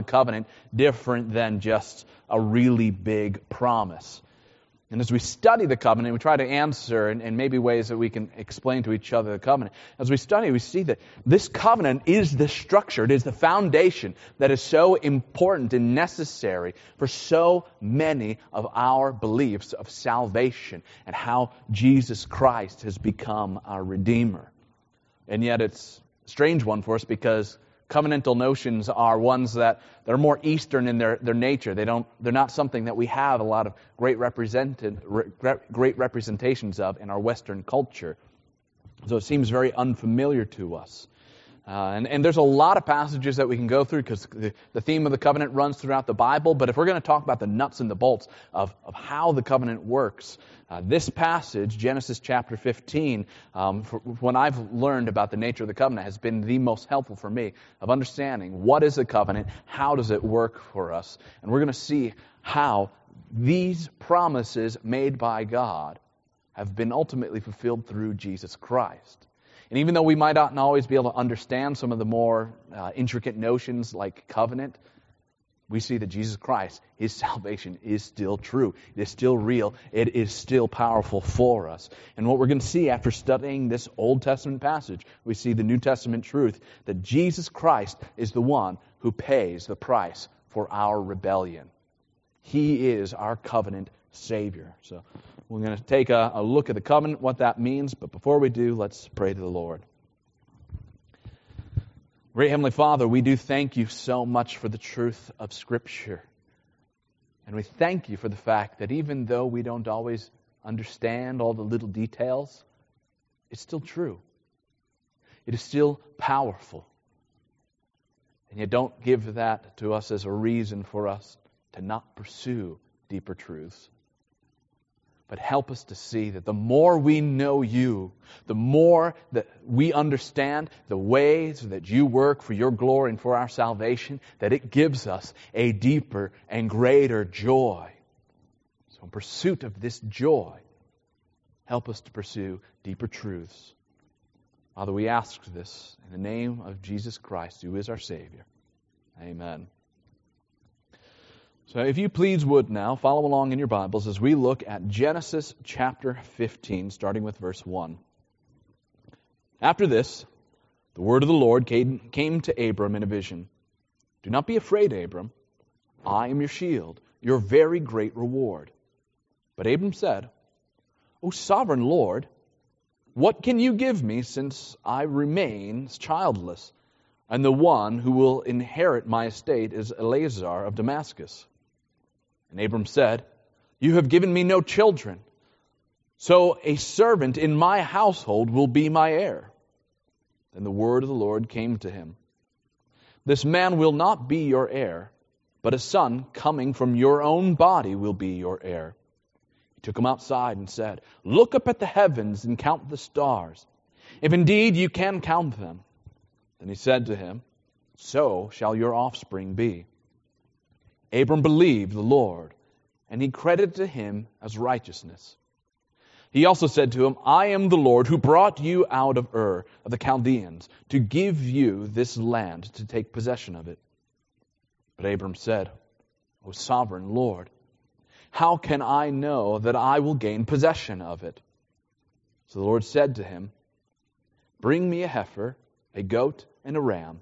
covenant different than just a really big promise? And as we study the covenant, we try to answer in maybe ways that we can explain to each other the covenant. As we study, we see that this covenant is the structure, it is the foundation that is so important and necessary for so many of our beliefs of salvation and how Jesus Christ has become our Redeemer. And yet it's a strange one for us because covenantal notions are ones that they're more Eastern in their nature. They're not something that we have a lot of great representations of in our Western culture. So it seems very unfamiliar to us. And there's a lot of passages that we can go through because the theme of the covenant runs throughout the Bible. But if we're going to talk about the nuts and the bolts of how the covenant works, this passage, Genesis chapter 15, when I've learned about the nature of the covenant, has been the most helpful for me of understanding what is a covenant, how does it work for us. And we're going to see how these promises made by God have been ultimately fulfilled through Jesus Christ. And even though we might not always be able to understand some of the more intricate notions like covenant, we see that Jesus Christ, His salvation is still true. It is still real. It is still powerful for us. And what we're going to see after studying this Old Testament passage, we see the New Testament truth that Jesus Christ is the one who pays the price for our rebellion. He is our covenant Savior. So we're going to take a look at the covenant, what that means. But before we do, let's pray to the Lord. Great Heavenly Father, we do thank you so much for the truth of Scripture. And we thank you for the fact that even though we don't always understand all the little details, it's still true. It is still powerful. And you don't give that to us as a reason for us to not pursue deeper truths. But help us to see that the more we know you, the more that we understand the ways that you work for your glory and for our salvation, that it gives us a deeper and greater joy. So in pursuit of this joy, help us to pursue deeper truths. Father, we ask this in the name of Jesus Christ, who is our Savior. Amen. So if you please would now, follow along in your Bibles as we look at Genesis chapter 15, starting with verse 1. After this, the word of the Lord came to Abram in a vision. Do not be afraid, Abram. I am your shield, your very great reward. But Abram said, O sovereign Lord, what can you give me since I remain childless, and the one who will inherit my estate is Eleazar of Damascus? And Abram said, You have given me no children, so a servant in my household will be my heir. Then the word of the Lord came to him. This man will not be your heir, but a son coming from your own body will be your heir. He took him outside and said, Look up at the heavens and count the stars, if indeed you can count them. Then he said to him, So shall your offspring be. Abram believed the Lord, and he credited to him as righteousness. He also said to him, I am the Lord who brought you out of Ur of the Chaldeans to give you this land to take possession of it. But Abram said, O sovereign Lord, how can I know that I will gain possession of it? So the Lord said to him, Bring me a heifer, a goat, and a ram,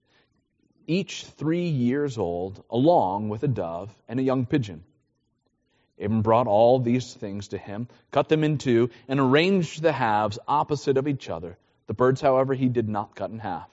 each 3 years old, along with a dove and a young pigeon. Abram brought all these things to him, cut them in two, and arranged the halves opposite of each other. The birds, however, he did not cut in half.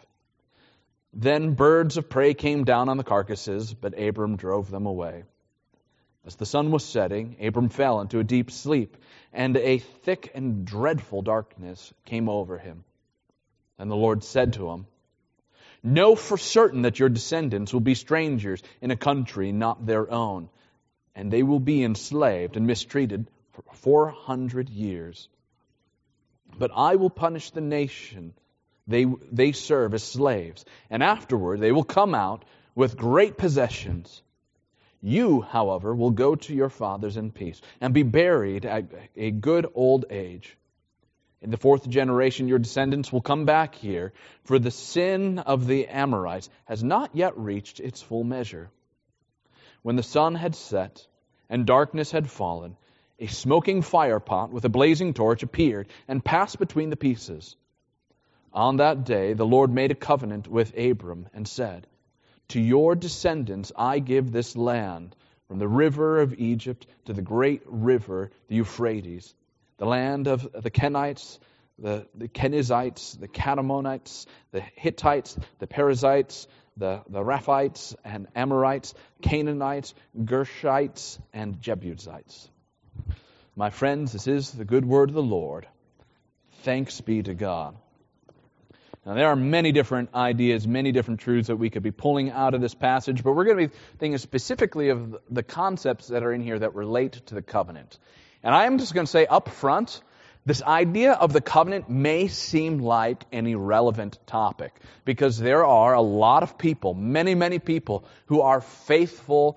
Then birds of prey came down on the carcasses, but Abram drove them away. As the sun was setting, Abram fell into a deep sleep, and a thick and dreadful darkness came over him. And the Lord said to him, Know for certain that your descendants will be strangers in a country not their own, and they will be enslaved and mistreated for 400 years. But I will punish the nation they serve as slaves, and afterward they will come out with great possessions. You, however, will go to your fathers in peace and be buried at a good old age. In the fourth generation, your descendants will come back here, for the sin of the Amorites has not yet reached its full measure. When the sun had set and darkness had fallen, a smoking firepot with a blazing torch appeared and passed between the pieces. On that day, the Lord made a covenant with Abram and said, to your descendants I give this land, from the river of Egypt to the great river, the Euphrates, the land of the Kenites, the Kenizzites, the Kadmonites, the Hittites, the Perizzites, the Rephites and Amorites, Canaanites, Gershites, and Jebusites. My friends, this is the good word of the Lord. Thanks be to God. Now, there are many different ideas, many different truths that we could be pulling out of this passage, but we're going to be thinking specifically of the concepts that are in here that relate to the covenant. And I am just going to say up front, this idea of the covenant may seem like an irrelevant topic, because there are a lot of people, many people, who are faithful,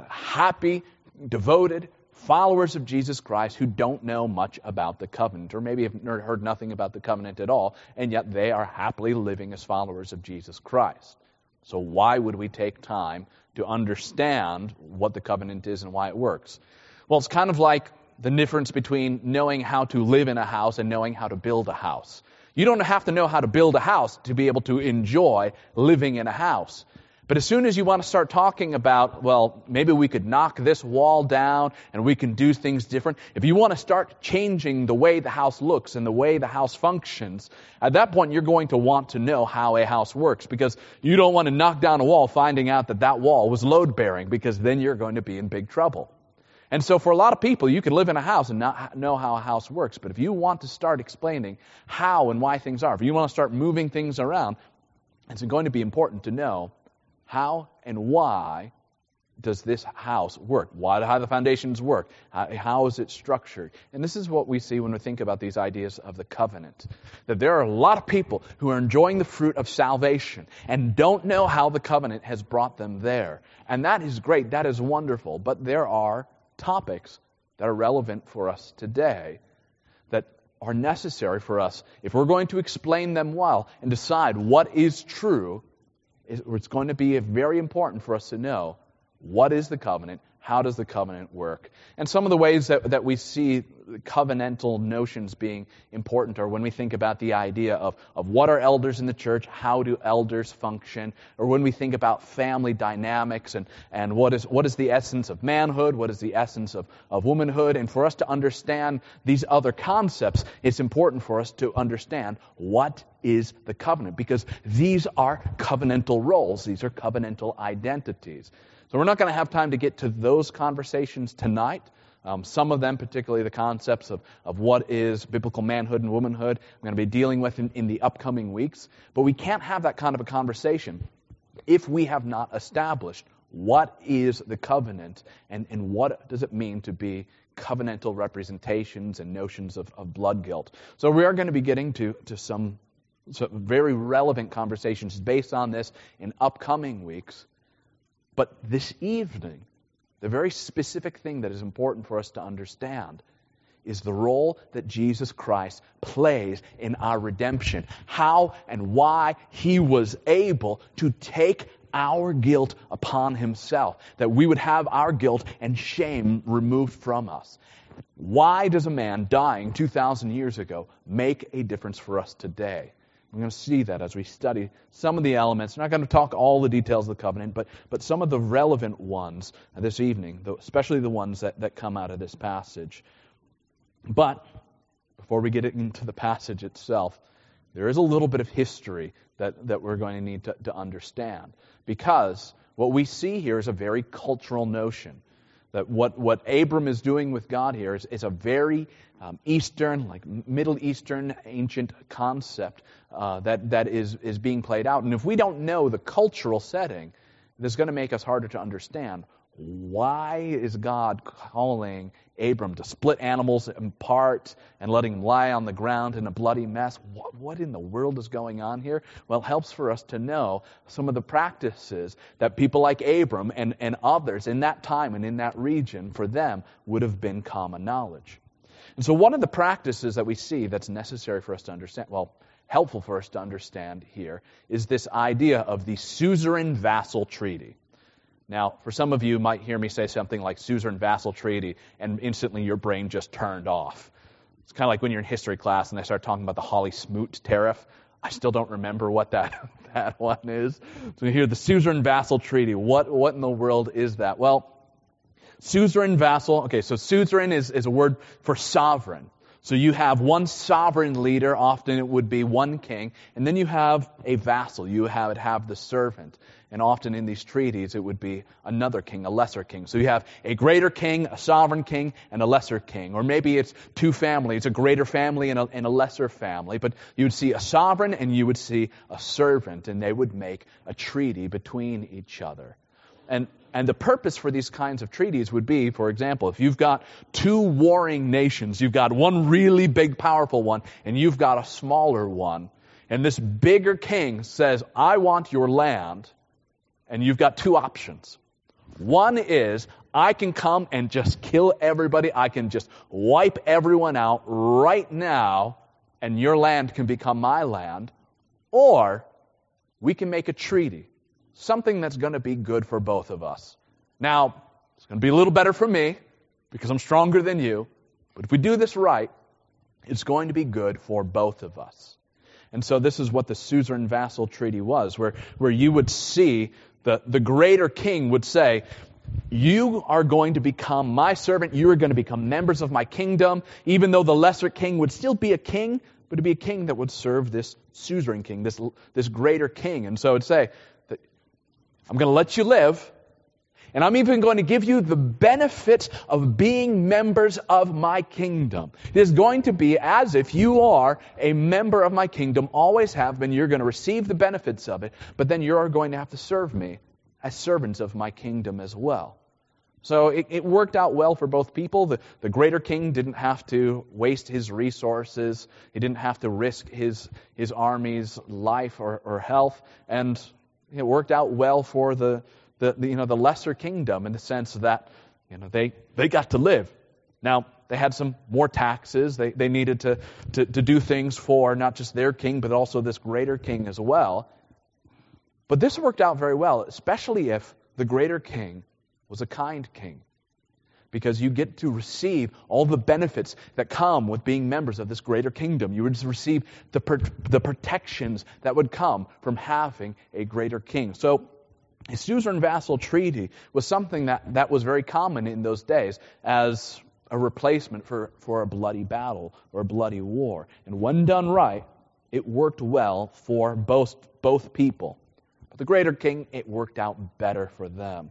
happy, devoted followers of Jesus Christ who don't know much about the covenant, or maybe have heard nothing about the covenant at all, and yet they are happily living as followers of Jesus Christ. So why would we take time to understand what the covenant is and why it works? Well, it's kind of like the difference between knowing how to live in a house and knowing how to build a house. You don't have to know how to build a house to be able to enjoy living in a house. But as soon as you want to start talking about, well, maybe we could knock this wall down and we can do things different. If you want to start changing the way the house looks and the way the house functions, at that point you're going to want to know how a house works, because you don't want to knock down a wall finding out that that wall was load-bearing, because then you're going to be in big trouble. And so for a lot of people, you can live in a house and not know how a house works. But if you want to start explaining how and why things are, if you want to start moving things around, it's going to be important to know how and why does this house work? How do the foundations work? How is it structured? And this is what we see when we think about these ideas of the covenant. That there are a lot of people who are enjoying the fruit of salvation and don't know how the covenant has brought them there. And that is great. That is wonderful. But there are topics that are relevant for us today that are necessary for us, if we're going to explain them well and decide what is true. It's going to be very important for us to know what is the covenant, how does the covenant work. And some of the ways that we see covenantal notions being important are when we think about the idea of what are elders in the church, how do elders function, or when we think about family dynamics and what is the essence of manhood, what is the essence of womanhood. And for us to understand these other concepts, it's important for us to understand what is the covenant, because these are covenantal roles, these are covenantal identities. So we're not going to have time to get to those conversations tonight. Some of them, particularly the concepts of what is biblical manhood and womanhood, I'm going to be dealing with in the upcoming weeks. But we can't have that kind of a conversation if we have not established what is the covenant and what does it mean to be covenantal representations and notions of blood guilt. So we are going to be getting to some very relevant conversations based on this in upcoming weeks. But this evening, the very specific thing that is important for us to understand is the role that Jesus Christ plays in our redemption. How and why He was able to take our guilt upon Himself, that we would have our guilt and shame removed from us. Why does a man dying 2,000 years ago make a difference for us today? We're going to see that as we study some of the elements. We're not going to talk all the details of the covenant, but some of the relevant ones this evening, especially the ones that come out of this passage. But before we get into the passage itself, there is a little bit of history that we're going to need to understand. Because what we see here is a very cultural notion. That what Abram is doing with God here is a very Eastern, like Middle Eastern ancient concept that is being played out. And if we don't know the cultural setting, this is going to make us harder to understand. Why is God calling Abram to split animals apart and letting them lie on the ground in a bloody mess? What in the world is going on here? Well, it helps for us to know some of the practices that people like Abram and others in that time and in that region, for them, would have been common knowledge. And so one of the practices that we see that's necessary for us to understand, helpful for us to understand here, is this idea of the suzerain vassal treaty. Now, for some of you might hear me say something like suzerain vassal treaty, and instantly your brain just turned off. It's kind of like when you're in history class and they start talking about the Hawley-Smoot tariff. I still don't remember what that one is. So you hear the suzerain vassal treaty. What in the world is that? Well, suzerain vassal, okay, so suzerain is a word for sovereign. So you have one sovereign leader, often it would be one king, and then you have a vassal. You have the servant. And often in these treaties it would be another king, a lesser king. So you have a greater king, a sovereign king, and a lesser king. Or maybe it's two families, a greater family and a lesser family. But you would see a sovereign and you would see a servant, and they would make a treaty between each other. And the purpose for these kinds of treaties would be, for example, if you've got two warring nations, you've got one really big, powerful one, and you've got a smaller one, and this bigger king says, I want your land, and you've got two options. One is, I can come and just kill everybody, I can just wipe everyone out right now, and your land can become my land, or we can make a treaty. Something that's going to be good for both of us. Now, it's going to be a little better for me because I'm stronger than you. But if we do this right, it's going to be good for both of us. And so this is what the suzerain vassal treaty was, where you would see the greater king would say, you are going to become my servant. You are going to become members of my kingdom, even though the lesser king would still be a king, but to be a king that would serve this suzerain king, this greater king. And so it would say, I'm going to let you live, and I'm even going to give you the benefit of being members of my kingdom. It is going to be as if you are a member of my kingdom, always have been. You're going to receive the benefits of it, but then you're going to have to serve me as servants of my kingdom as well. So it worked out well for both people. The greater king didn't have to waste his resources. He didn't have to risk his army's life or health, and it worked out well for the lesser kingdom in the sense that they got to live. Now they had some more taxes. They needed to do things for not just their king but also this greater king as well. But this worked out very well, especially if the greater king was a kind king, because you get to receive all the benefits that come with being members of this greater kingdom. You would receive the protections that would come from having a greater king. So a suzerain vassal treaty was something that was very common in those days as a replacement for a bloody battle or a bloody war. And when done right, it worked well for both people. But the greater king, it worked out better for them.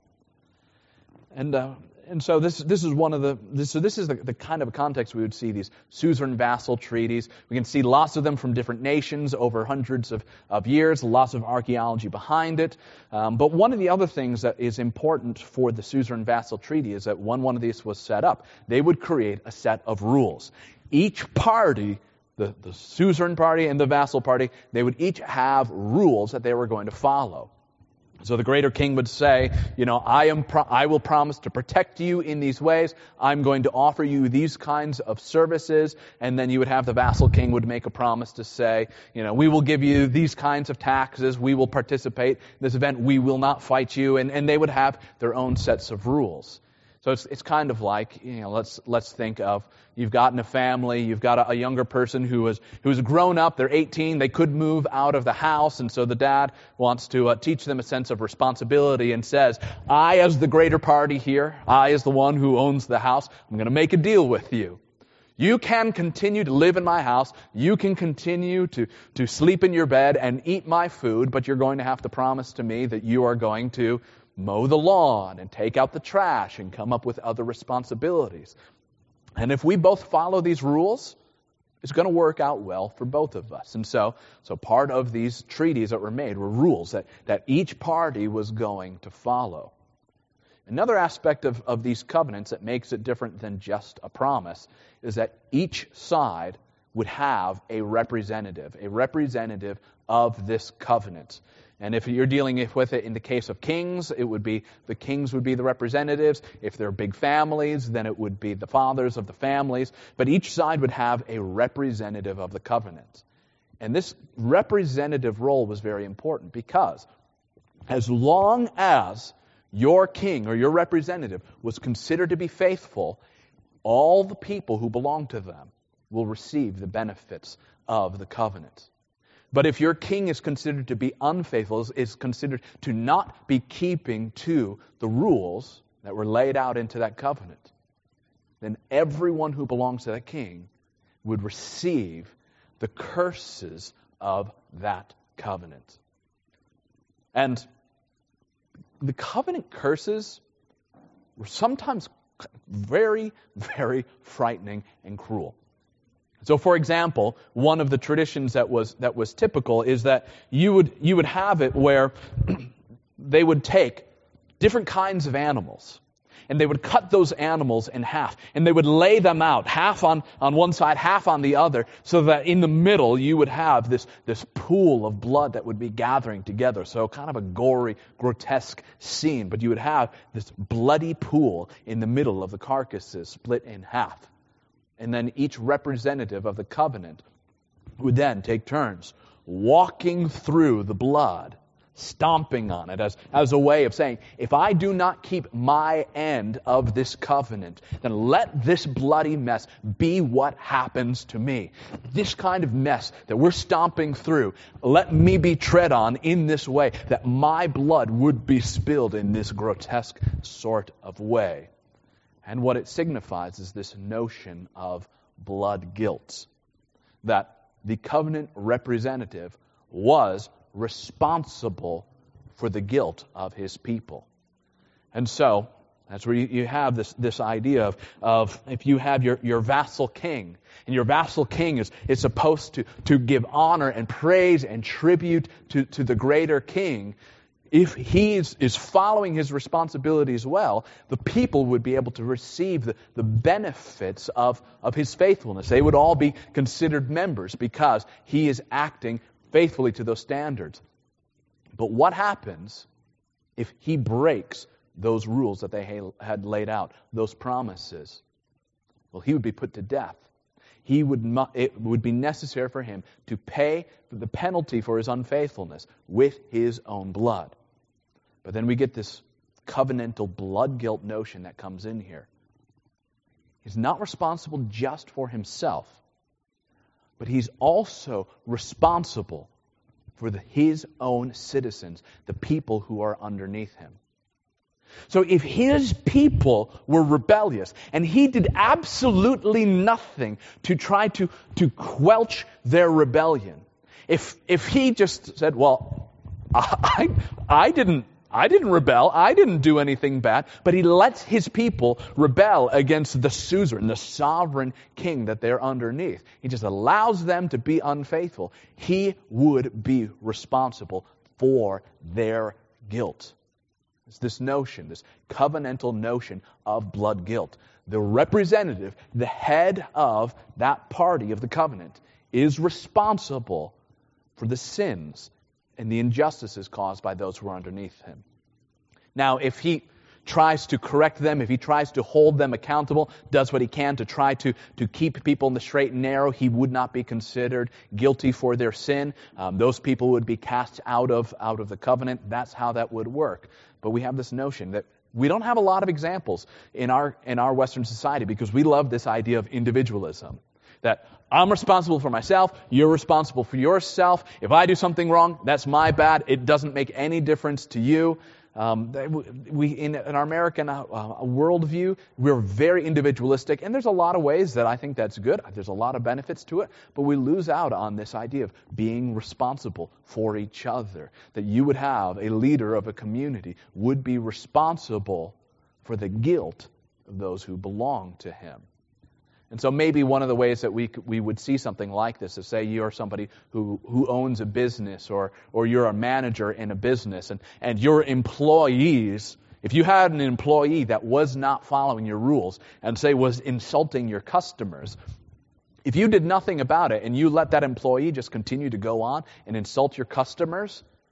And so this is the kind of context we would see these suzerain vassal treaties. We can see lots of them from different nations over hundreds of years, lots of archaeology behind it. But one of the other things that is important for the suzerain vassal treaty is that when one of these was set up, they would create a set of rules. Each party, the suzerain party and the vassal party, they would each have rules that they were going to follow. So the greater king would say, I will promise to protect you in these ways. I'm going to offer you these kinds of services. And then you would have the vassal king would make a promise to say, we will give you these kinds of taxes. We will participate in this event. We will not fight you. And they would have their own sets of rules. So it's kind of like, let's think of, you've got in a family, you've got a younger person who's grown up, they're 18, they could move out of the house, and so the dad wants to teach them a sense of responsibility and says, I as the greater party here, I as the one who owns the house, I'm going to make a deal with you. You can continue to live in my house, you can continue to sleep in your bed and eat my food, but you're going to have to promise to me that you are going to mow the lawn and take out the trash and come up with other responsibilities. And if we both follow these rules, it's going to work out well for both of us. And so part of these treaties that were made were rules that each party was going to follow. Another aspect of these covenants that makes it different than just a promise is that each side would have a representative of this covenant. And if you're dealing with it in the case of kings, it would be the kings would be the representatives. If they're big families, then it would be the fathers of the families. But each side would have a representative of the covenant. And this representative role was very important because as long as your king or your representative was considered to be faithful, all the people who belong to them will receive the benefits of the covenant. But if your king is considered to be unfaithful, is considered to not be keeping to the rules that were laid out into that covenant, then everyone who belongs to that king would receive the curses of that covenant. And the covenant curses were sometimes very, very frightening and cruel. So, for example, one of the traditions that was typical is that you would have it where they would take different kinds of animals, and they would cut those animals in half, and they would lay them out, half on one side, half on the other, so that in the middle you would have this pool of blood that would be gathering together. So kind of a gory, grotesque scene, but you would have this bloody pool in the middle of the carcasses split in half. And then each representative of the covenant would then take turns walking through the blood, stomping on it as a way of saying, if I do not keep my end of this covenant, then let this bloody mess be what happens to me. This kind of mess that we're stomping through, let me be tread on in this way, that my blood would be spilled in this grotesque sort of way. And what it signifies is this notion of blood guilt, that the covenant representative was responsible for the guilt of his people. And so, that's where you have this idea of if you have your vassal king, and your vassal king is supposed to give honor and praise and tribute to the greater king. If he is following his responsibilities well, the people would be able to receive the benefits of his faithfulness. They would all be considered members because he is acting faithfully to those standards. But what happens if he breaks those rules that they had laid out, those promises? Well, he would be put to death. It would be necessary for him to pay the penalty for his unfaithfulness with his own blood. But then we get this covenantal blood guilt notion that comes in here. He's not responsible just for himself, but he's also responsible for his own citizens, the people who are underneath him. So if his people were rebellious and he did absolutely nothing to try to quench their rebellion, if he just said, well, I didn't rebel. I didn't do anything bad. But he lets his people rebel against the suzerain, the sovereign king that they're underneath. He just allows them to be unfaithful. He would be responsible for their guilt. It's this notion, this covenantal notion of blood guilt. The representative, the head of that party of the covenant, is responsible for the sins and the injustices caused by those who are underneath him. Now, if he tries to correct them, if he tries to hold them accountable, does what he can to try to keep people in the straight and narrow, he would not be considered guilty for their sin. Those people would be cast out of the covenant. That's how that would work. But we have this notion that we don't have a lot of examples in our Western society because we love this idea of individualism. That I'm responsible for myself, you're responsible for yourself. If I do something wrong, that's my bad. It doesn't make any difference to you. We in our American worldview, we're very individualistic, and there's a lot of ways that I think that's good. There's a lot of benefits to it, but we lose out on this idea of being responsible for each other. That you would have a leader of a community would be responsible for the guilt of those who belong to him. And so maybe one of the ways that we would see something like this is, say you're somebody who owns a business or you're a manager in a business and your employees, if you had an employee that was not following your rules and say was insulting your customers, if you did nothing about it and you let that employee just continue to go on and insult your customers,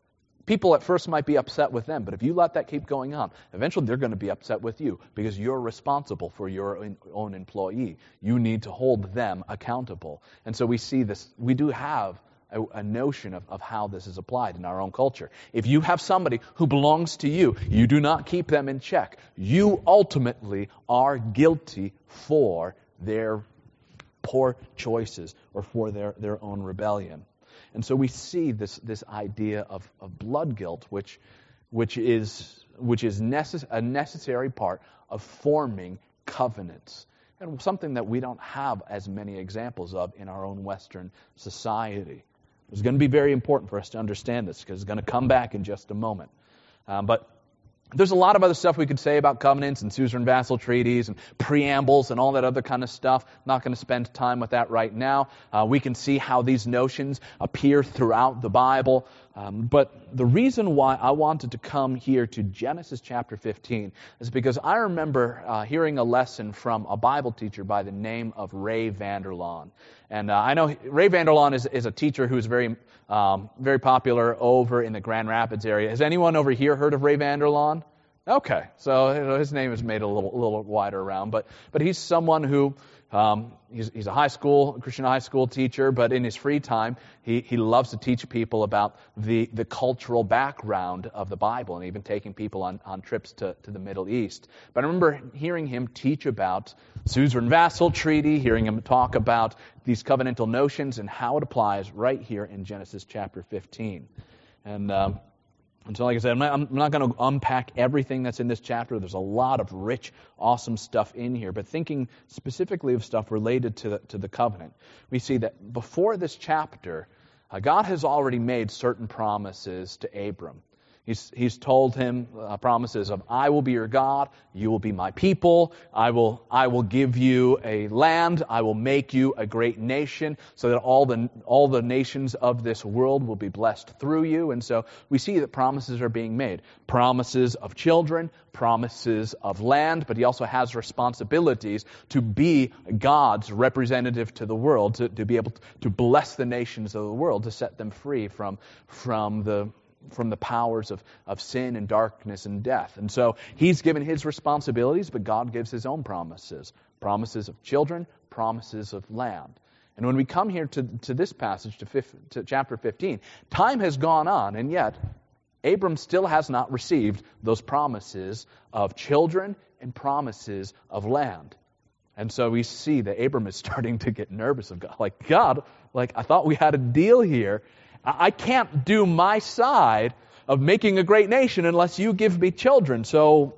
People at first might be upset with them, but if you let that keep going on, eventually they're going to be upset with you because you're responsible for your own employee. You need to hold them accountable. And so we see this, we do have a notion of how this is applied in our own culture. If you have somebody who belongs to you, you do not keep them in check. You ultimately are guilty for their poor choices or for their own rebellion. And so we see this idea of blood guilt, which is a necessary part of forming covenants, and something that we don't have as many examples of in our own Western society. It's going to be very important for us to understand this because it's going to come back in just a moment. But there's a lot of other stuff we could say about covenants and suzerain vassal treaties and preambles and all that other kind of stuff. I'm not going to spend time with that right now. We can see how these notions appear throughout the Bible. But the reason why I wanted to come here to Genesis chapter 15 is because I remember hearing a lesson from a Bible teacher by the name of Ray Vander Laan. And I know Ray Vander Laan is a teacher who's very popular over in the Grand Rapids area. Has anyone over here heard of Ray Vander Laan? Okay, so his name is made a little wider around, but he's someone who he's a Christian high school teacher, but in his free time he loves to teach people about the cultural background of the Bible, and even taking people on trips to the Middle East. But I remember hearing him teach about suzerain vassal treaty, hearing him talk about these covenantal notions and how it applies right here in Genesis chapter 15. And so, like I said, I'm not going to unpack everything that's in this chapter. There's a lot of rich, awesome stuff in here. But thinking specifically of stuff related to the covenant, we see that before this chapter, God has already made certain promises to Abram. He's told him promises of, I will be your God, you will be my people, I will give you a land, I will make you a great nation, so that all the nations of this world will be blessed through you. And so we see that promises are being made. Promises of children, promises of land, but he also has responsibilities to be God's representative to the world, to be able to bless the nations of the world, to set them free from the powers of sin and darkness and death. And so he's given his responsibilities, but God gives his own promises. Promises of children, promises of land. And when we come here to this passage, to chapter 15, time has gone on, and yet Abram still has not received those promises of children and promises of land. And so we see that Abram is starting to get nervous of God. God, I thought we had a deal here. I can't do my side of making a great nation unless you give me children. So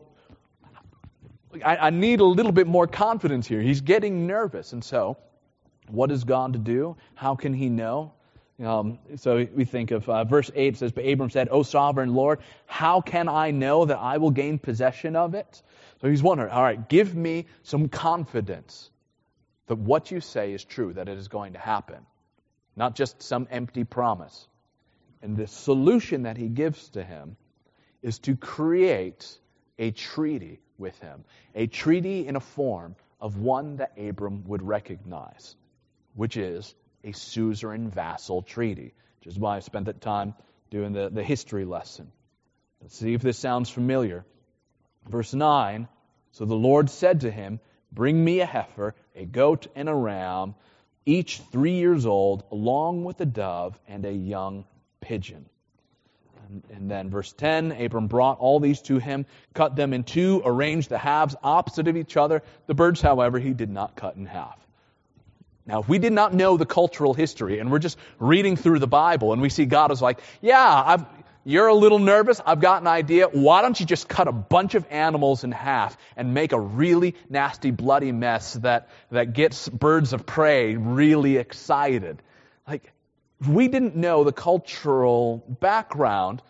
I need a little bit more confidence here. He's getting nervous. And so what is God to do? How can he know? So we think of verse 8 says, But Abram said, O sovereign Lord, how can I know that I will gain possession of it? So he's wondering, all right, give me some confidence that what you say is true, that it is going to happen. Not just some empty promise. And the solution that he gives to him is to create a treaty with him. A treaty in a form of one that Abram would recognize, which is a suzerain vassal treaty, which is why I spent that time doing the history lesson. Let's see if this sounds familiar. Verse 9, So the Lord said to him, Bring me a heifer, a goat, and a ram, each 3 years old, along with a dove and a young pigeon. And then verse 10, Abram brought all these to him, cut them in two, arranged the halves opposite of each other. The birds, however, he did not cut in half. Now, if we did not know the cultural history, and we're just reading through the Bible, and we see God is like, you're a little nervous, I've got an idea, why don't you just cut a bunch of animals in half and make a really nasty, bloody mess that gets birds of prey really excited? If we didn't know the cultural background,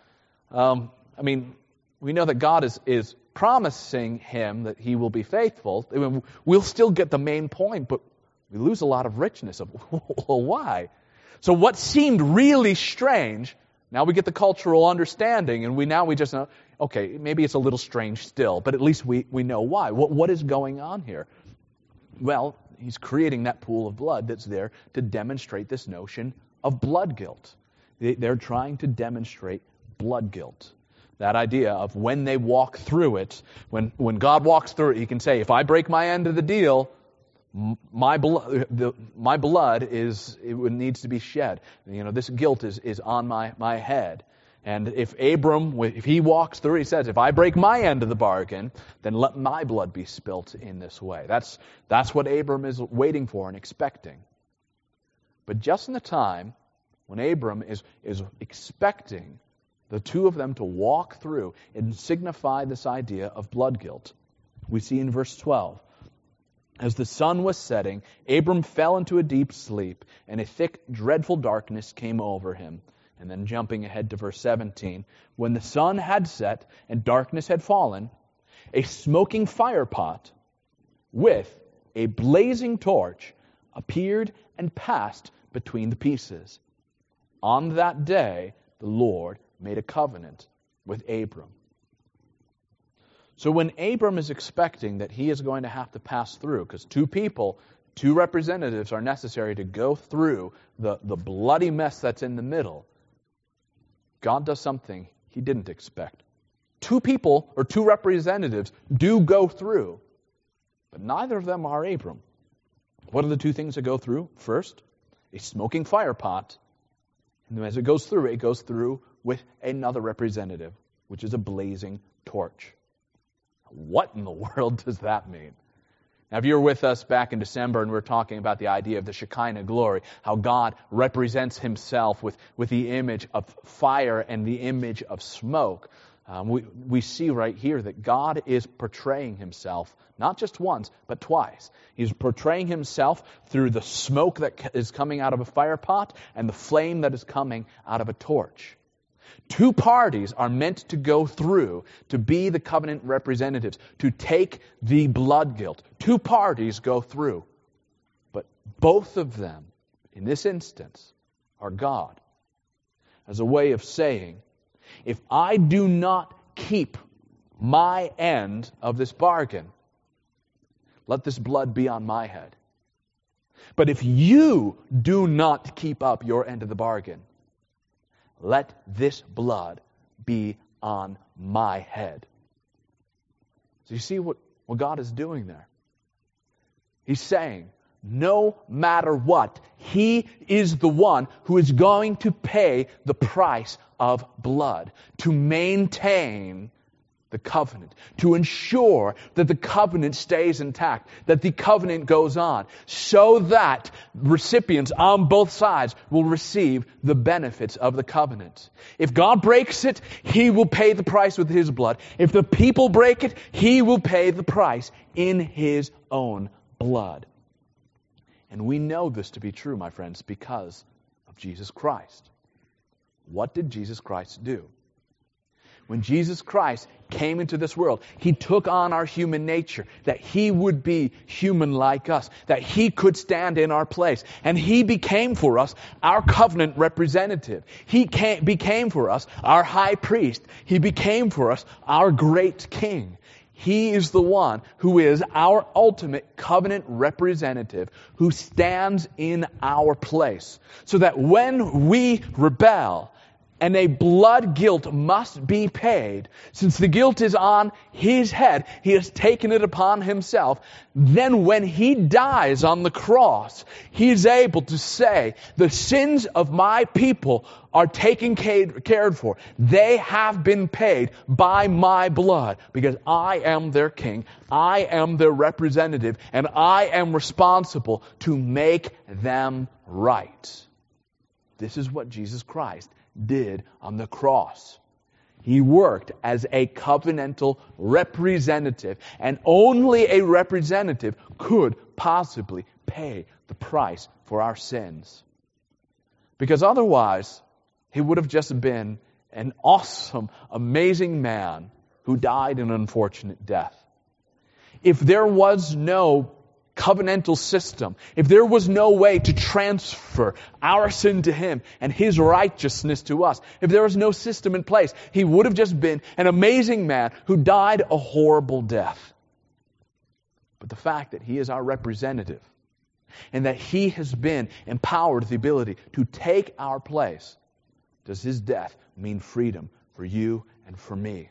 we know that God is promising him that he will be faithful. We'll still get the main point, but we lose a lot of richness of, well, why? So what seemed really strange, now we get the cultural understanding, and we just know, okay, maybe it's a little strange still, but at least we know why. What is going on here? Well, he's creating that pool of blood that's there to demonstrate this notion of blood guilt. They're trying to demonstrate blood guilt. That idea of when they walk through it, when God walks through it, He can say, if I break my end of the deal, my blood needs to be shed. This guilt is on my head. And if he walks through, he says, if I break my end of the bargain, then let my blood be spilt in this way. That's what Abram is waiting for and expecting. But just in the time when Abram is expecting the two of them to walk through and signify this idea of blood guilt, we see in verse 12, as the sun was setting, Abram fell into a deep sleep, and a thick, dreadful darkness came over him. And then jumping ahead to verse 17, when the sun had set and darkness had fallen, a smoking firepot with a blazing torch appeared and passed between the pieces. On that day, the Lord made a covenant with Abram. So when Abram is expecting that he is going to have to pass through, because two representatives are necessary to go through the bloody mess that's in the middle, God does something He didn't expect. Two representatives do go through, but neither of them are Abram. What are the two things that go through? First, a smoking firepot, and as it goes through with another representative, which is a blazing torch. What in the world does that mean? Now, if you were with us back in December and we were talking about the idea of the Shekinah glory, how God represents Himself with the image of fire and the image of smoke, we see right here that God is portraying Himself not just once, but twice. He's portraying Himself through the smoke that is coming out of a fire pot and the flame that is coming out of a torch. Two parties are meant to go through to be the covenant representatives, to take the blood guilt. Two parties go through. But both of them, in this instance, are God. As a way of saying, if I do not keep my end of this bargain, let this blood be on my head. But if you do not keep up your end of the bargain, let this blood be on my head. So you see what God is doing there? He's saying, no matter what, He is the one who is going to pay the price of blood to maintain the covenant, to ensure that the covenant stays intact, that the covenant goes on, so that recipients on both sides will receive the benefits of the covenant. If God breaks it, He will pay the price with His blood. If the people break it, He will pay the price in His own blood. And we know this to be true, my friends, because of Jesus Christ. What did Jesus Christ do? When Jesus Christ came into this world, He took on our human nature, that He would be human like us, that He could stand in our place. And He became for us our covenant representative. He became for us our high priest. He became for us our great king. He is the one who is our ultimate covenant representative, who stands in our place. So that when we rebel, and a blood guilt must be paid, since the guilt is on His head, He has taken it upon Himself, then when He dies on the cross, He is able to say, the sins of my people are taken cared for. They have been paid by my blood, because I am their king, I am their representative, and I am responsible to make them right. This is what Jesus Christ did on the cross. He worked as a covenantal representative, and only a representative could possibly pay the price for our sins. Because otherwise, He would have just been an awesome, amazing man who died an unfortunate death. If there was no covenantal system, if there was no way to transfer our sin to Him and His righteousness to us, if there was no system in place, He would have just been an amazing man who died a horrible death. But the fact that He is our representative and that He has been empowered with the ability to take our place, does His death mean freedom for you and for me.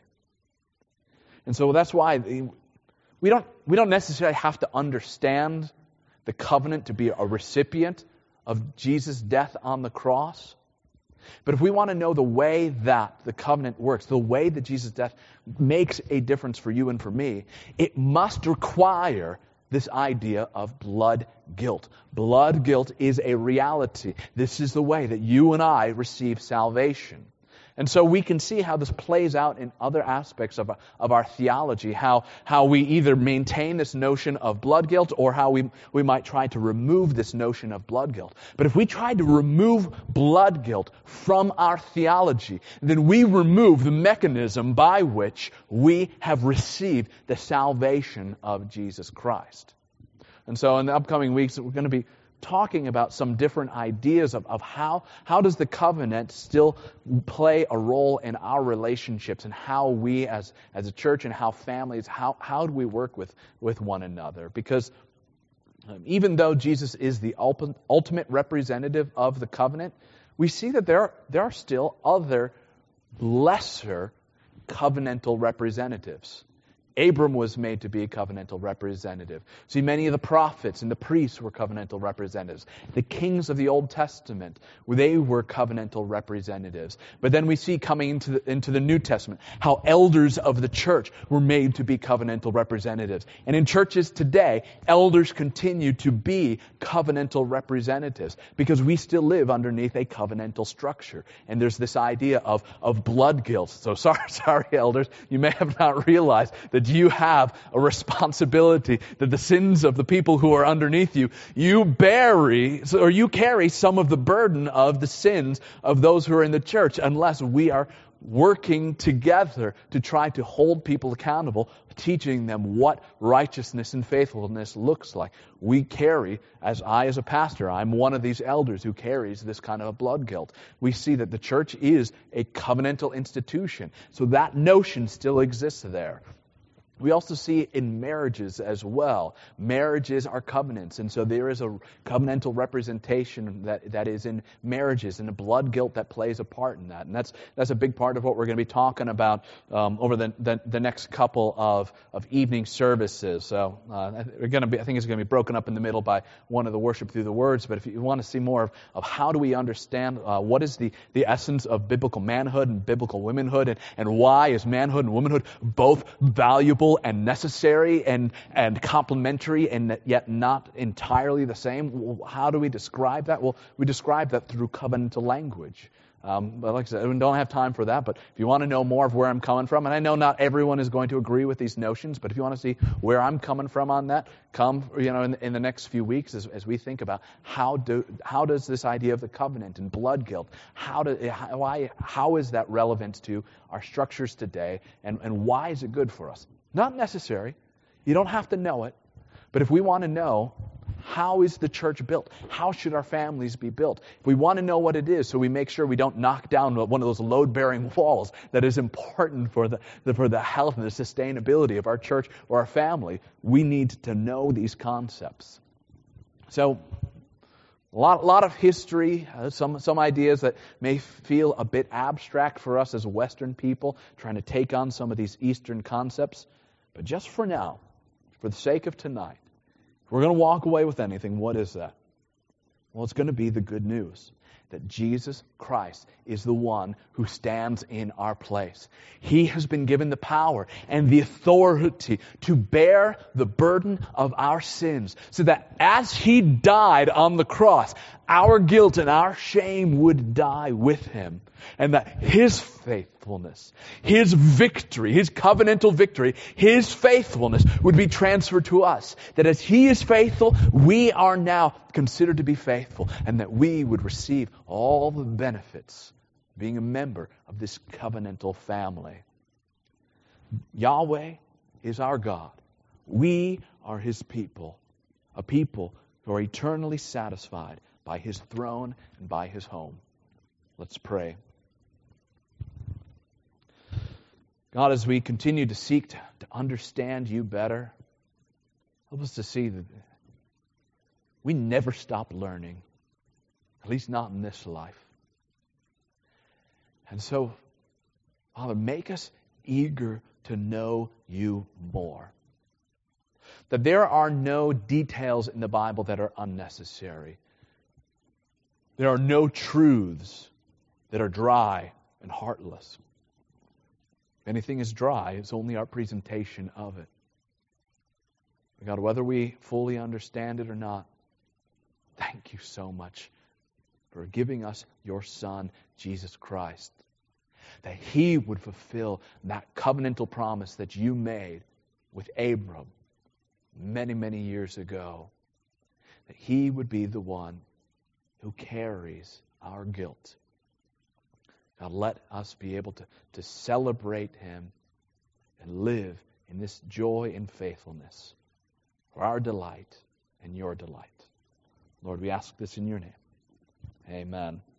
And so that's why we don't necessarily have to understand the covenant to be a recipient of Jesus' death on the cross. But if we want to know the way that the covenant works, the way that Jesus' death makes a difference for you and for me, it must require this idea of blood guilt. Blood guilt is a reality. This is the way that you and I receive salvation. And so we can see how this plays out in other aspects of our theology, how we either maintain this notion of blood guilt or how we might try to remove this notion of blood guilt. But if we try to remove blood guilt from our theology, then we remove the mechanism by which we have received the salvation of Jesus Christ. And so in the upcoming weeks, we're going to be talking about some different ideas of how does the covenant still play a role in our relationships and how we as a church and how families, how do we work with one another? Because even though Jesus is the ultimate representative of the covenant, we see that there are still other lesser covenantal representatives. Abram was made to be a covenantal representative. See, many of the prophets and the priests were covenantal representatives. The kings of the Old Testament, they were covenantal representatives. But then we see coming into the New Testament how elders of the church were made to be covenantal representatives. And in churches today, elders continue to be covenantal representatives because we still live underneath a covenantal structure. And there's this idea of blood guilt. So sorry, elders, you may have not realized that you have a responsibility that the sins of the people who are underneath you, you carry some of the burden of the sins of those who are in the church unless we are working together to try to hold people accountable, teaching them what righteousness and faithfulness looks like. We carry, as a pastor, I'm one of these elders who carries this kind of a blood guilt. We see that the church is a covenantal institution, so that notion still exists there. We also see in marriages as well. Marriages are covenants, and so there is a covenantal representation that is in marriages and a blood guilt that plays a part in that. And that's a big part of what we're going to be talking about over the next couple of evening services. So I think it's going to be broken up in the middle by one of the worship through the words. But if you want to see more of how do we understand what is the essence of biblical manhood and biblical womanhood, and why is manhood and womanhood both valuable and necessary and complementary and yet not entirely the same. How do we describe that? Well, we describe that through covenantal language. But like I said, we don't have time for that, but if you want to know more of where I'm coming from, and I know not everyone is going to agree with these notions, but if you want to see where I'm coming from on that, come in the next few weeks as we think about how does this idea of the covenant and blood guilt, how is that relevant to our structures today, and why is it good for us? Not necessary. You don't have to know it. But if we want to know, how is the church built? How should our families be built? If we want to know what it is, so we make sure we don't knock down one of those load-bearing walls that is important for the health and the sustainability of our church or our family, we need to know these concepts. So, a lot of history, some ideas that may feel a bit abstract for us as Western people, trying to take on some of these Eastern concepts. But just for now, for the sake of tonight, if we're going to walk away with anything, what is that? Well, it's going to be the good news that Jesus Christ is the one who stands in our place. He has been given the power and the authority to bear the burden of our sins, so that as He died on the cross, our guilt and our shame would die with Him, and that His faithfulness, His victory, His covenantal victory, His faithfulness would be transferred to us. That as He is faithful, we are now considered to be faithful, and that we would receive all the benefits of being a member of this covenantal family. Yahweh is our God. We are His people, a people who are eternally satisfied by His throne and by His home. Let's pray. God, as we continue to seek to understand You better, help us to see that we never stop learning, at least not in this life. And so, Father, make us eager to know you more. That there are no details in the Bible that are unnecessary. There are no truths that are dry and heartless. If anything is dry, it's only our presentation of it. God, whether we fully understand it or not, thank you so much for giving us your Son, Jesus Christ, that He would fulfill that covenantal promise that you made with Abram many, many years ago, that He would be the one who carries our guilt. God, let us be able to celebrate Him and live in this joy and faithfulness for our delight and your delight. Lord, we ask this in your name. Amen.